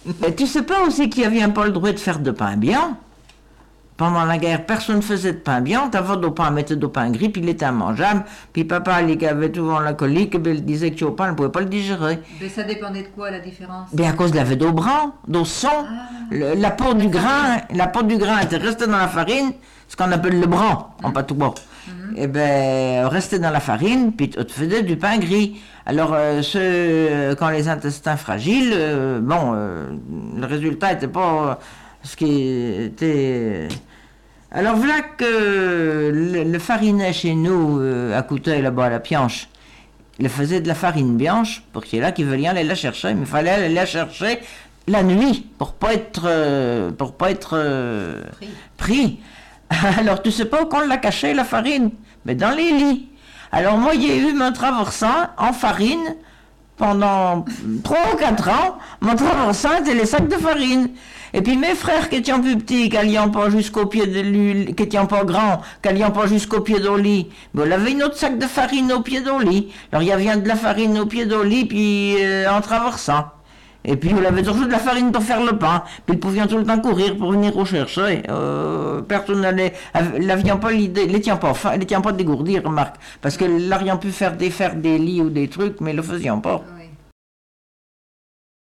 Et tu sais pas aussi qu'il n'y avait pas le droit de faire de pain blanc? Pendant la guerre, personne ne faisait de pain blanc. T'avais du pain, mettait du pain gris, puis il était immangeable. Puis papa, lui, qui avait souvent la colique, il disait que le pain ne pouvait pas le digérer. Mais ça dépendait de quoi, la différence? Bien, à cause de la d'eau blanc, d'eau son. La peau du grain était restée dans la farine, ce qu'on appelle le bran, en patois. Et ben, restait dans la farine, puis tu faisais du pain gris. Alors, quand les intestins fragiles, le résultat n'était pas ce qui était. Alors, voilà que le farinet chez nous, à Couteuil, là-bas, à la Pianche, il faisait de la farine blanche, pour qu'il y ait là qui venaient aller la chercher, mais il fallait aller la chercher la nuit, pour pas être pris. Alors, tu sais pas où qu'on l'a caché, la farine? Mais dans les lits. Alors, moi, j'ai eu mon traversant en farine pendant 3 ou 4 ans. Mon traversant était les sacs de farine. Et puis mes frères qui étaient plus petits, qui n'allaient pas jusqu'au pied de lui, qui étaient pas grands, qui n'allaient pas jusqu'au pied du lit, ben, on avait une autre sac de farine au pied du lit. Alors, il y avait de la farine au pied du lit, puis en traversant. Et puis, on avait toujours de la farine pour faire le pain. Puis, ils pouvaient tout le temps courir pour venir au chercher. Personne n'allait... L'avions pas l'idée... Les tient pas dégourdir, remarque. Parce que l'aurions pu faire des lits ou des trucs, mais ils le faisaient pas.